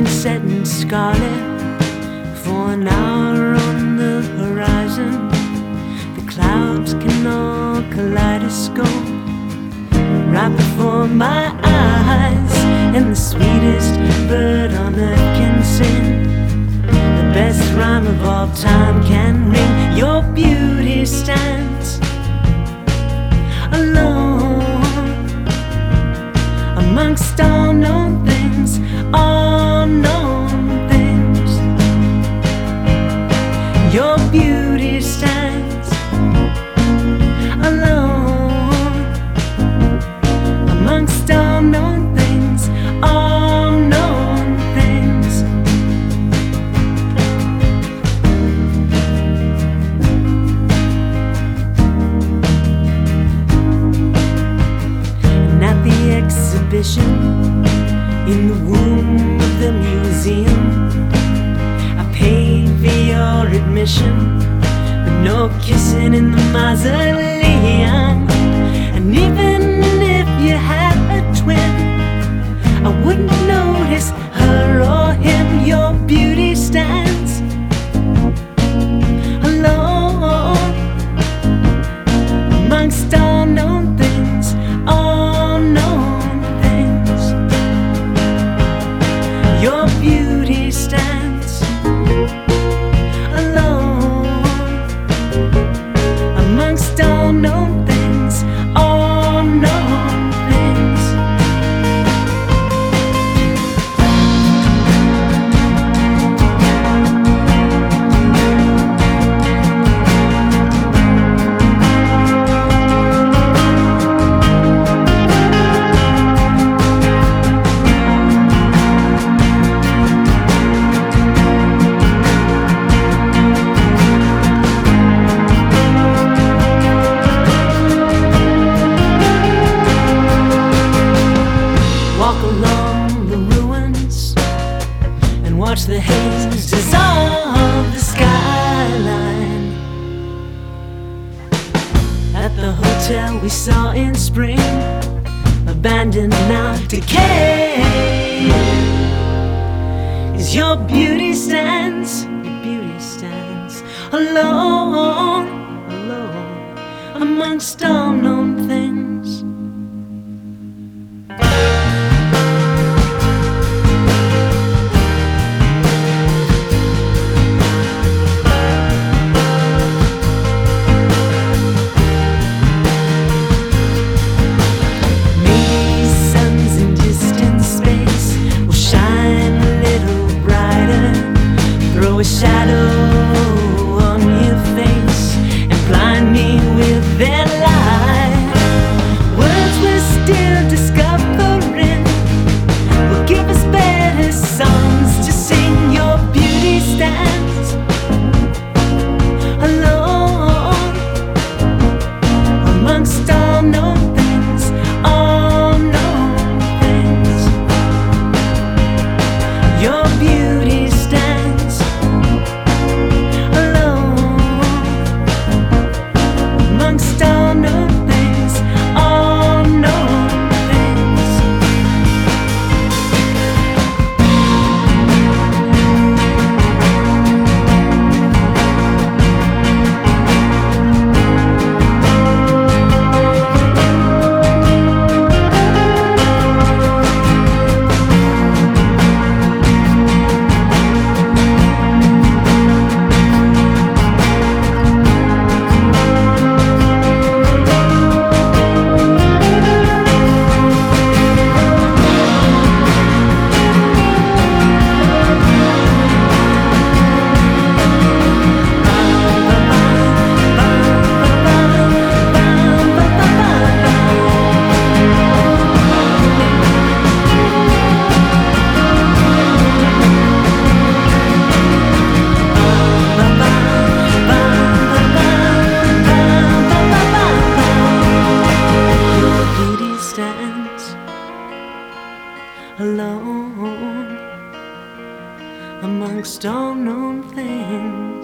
setting scarlet for an hour on the horizon. The clouds can all kaleidoscope right before my eyes, and the sweetest bird on earth can sing. The best rhyme of all time can ring. Your beauty stands alone amongst all known things, all known things. Your beauty stands alone amongst all known things, all known things. And at the exhibition, in the womb of the museum, I paid for your admission, but no kissing in the mausoleum. And even if you had a twin, I wouldn't notice her or him. Your beauty stands alone amongst all known things, all known things. Your beauty stands alone amongst all known things, all known things. Walk along the ruins and watch the haze dissolve the skyline. At the hotel we saw in spring, abandoned now, decay, is your beauty stands, your beauty stands alone, alone amongst all known things. Throw a shadow on your face and blind me with their light. Words we're still discovering will give us better songs to sing. Your beauty stands alone amongst all known things, all known things. Your beauty stands amongst all known things, all known things. Alone amongst all known things.